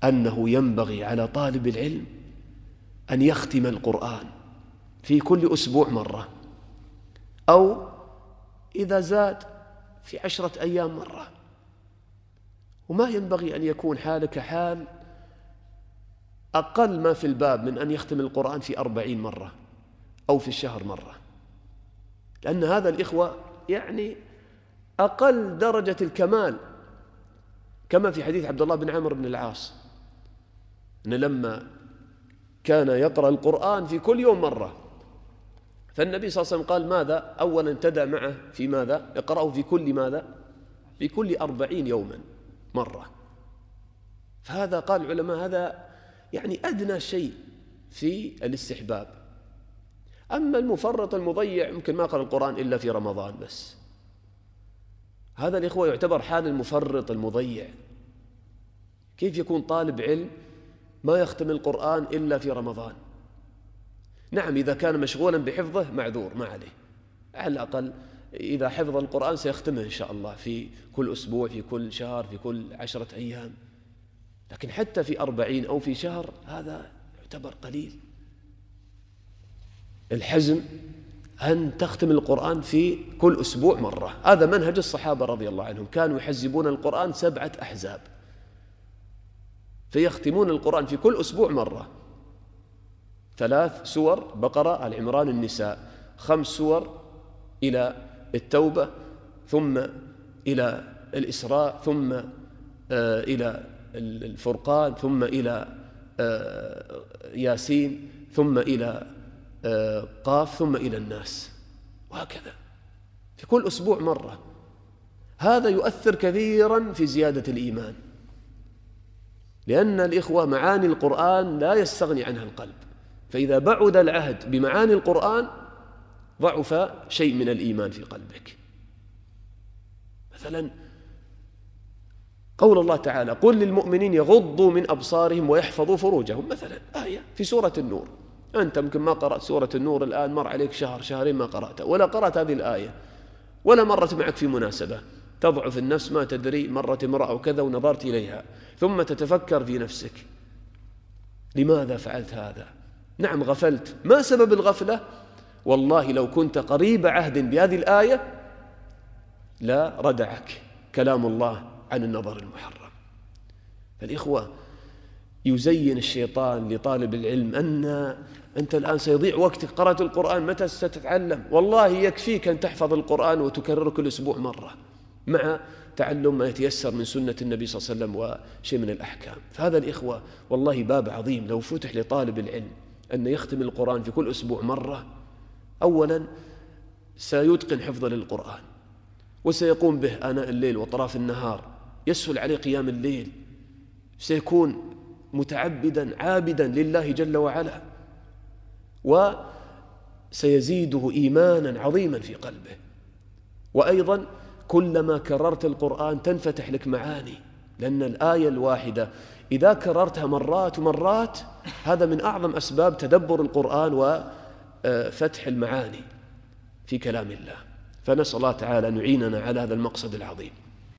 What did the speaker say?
أنه ينبغي على طالب العلم أن يختم القرآن في كل أسبوع مرة، أو إذا زاد في 10 أيام مرة. وما ينبغي أن يكون حالك حال أقل ما في الباب من أن يختم القرآن في 40 مرة أو في الشهر مرة، لأن هذا الإخوة يعني أقل درجة الكمال، كما في حديث عبد الله بن عمرو بن العاص أن لما كان يقرأ القرآن في كل يوم مرة، فالنبي صلى الله عليه وسلم قال ماذا؟ أولا ابتدأ معه في ماذا؟ يقرأه في كل ماذا؟ في كل 40 يوما مرة. فهذا قال العلماء هذا يعني أدنى شيء في الاستحباب. أما المفرط المضيع يمكن ما قرأ القرآن إلا في رمضان بس، هذا الإخوة يعتبر حال المفرط المضيع. كيف يكون طالب علم ما يختم القرآن إلا في رمضان؟ نعم إذا كان مشغولا بحفظه معذور ما عليه، على الأقل إذا حفظ القرآن سيختمه إن شاء الله في كل أسبوع، في كل شهر، في كل 10 أيام. لكن حتى في 40 أو في شهر هذا يعتبر قليل. الحزم أن تختم القرآن في كل أسبوع مرة، هذا منهج الصحابة رضي الله عنهم، كانوا يحزبون القرآن 7 أحزاب، فيختمون القرآن في كل أسبوع مرة. 3 سور بقرة، آل عمران، النساء، 5 سور إلى التوبة، ثم إلى الإسراء، ثم إلى الفرقان، ثم إلى ياسين، ثم إلى قاف، ثم إلى الناس، وهكذا في كل أسبوع مرة. هذا يؤثر كثيرا في زيادة الإيمان، لأن الإخوة معاني القرآن لا يستغني عنها القلب، فإذا بعد العهد بمعاني القرآن ضعف شيء من الإيمان في قلبك. مثلا قول الله تعالى قل للمؤمنين يغضوا من أبصارهم ويحفظوا فروجهم، مثلا آية في سورة النور. أنت ممكن ما قرأت سورة النور الآن، مر عليك شهر شهرين ما قرأتها، ولا قرأت هذه الآية، ولا مرت معك في مناسبة، تضعف النفس ما تدري، مرت امرأة وكذا ونظرت إليها، ثم تتفكر في نفسك لماذا فعلت هذا؟ نعم غفلت. ما سبب الغفلة؟ والله لو كنت قريب عهد بهذه الآية لا ردعك كلام الله عن النظر المحرم. فالإخوة يزين الشيطان لطالب العلم أن أنت الآن سيضيع وقتك، قرأت القرآن متى ستتعلم؟ والله يكفيك أن تحفظ القرآن وتكرره كل أسبوع مرة، مع تعلم ما يتيسر من سنة النبي صلى الله عليه وسلم وشيء من الأحكام. فهذا الإخوة والله باب عظيم لو فتح لطالب العلم أن يختم القرآن في كل أسبوع مرة. أولا سيتقن حفظ للقرآن، وسيقوم به آناء الليل وأطراف النهار، يسهل عليه قيام الليل، سيكون متعبدا عابدا لله جل وعلا، وسيزيده إيمانا عظيما في قلبه. وأيضا كلما كررت القرآن تنفتح لك معاني، لأن الآية الواحدة إذا كررتها مرات ومرات هذا من أعظم أسباب تدبر القرآن وفتح المعاني في كلام الله. فنسأل الله تعالى أن يعيننا على هذا المقصد العظيم.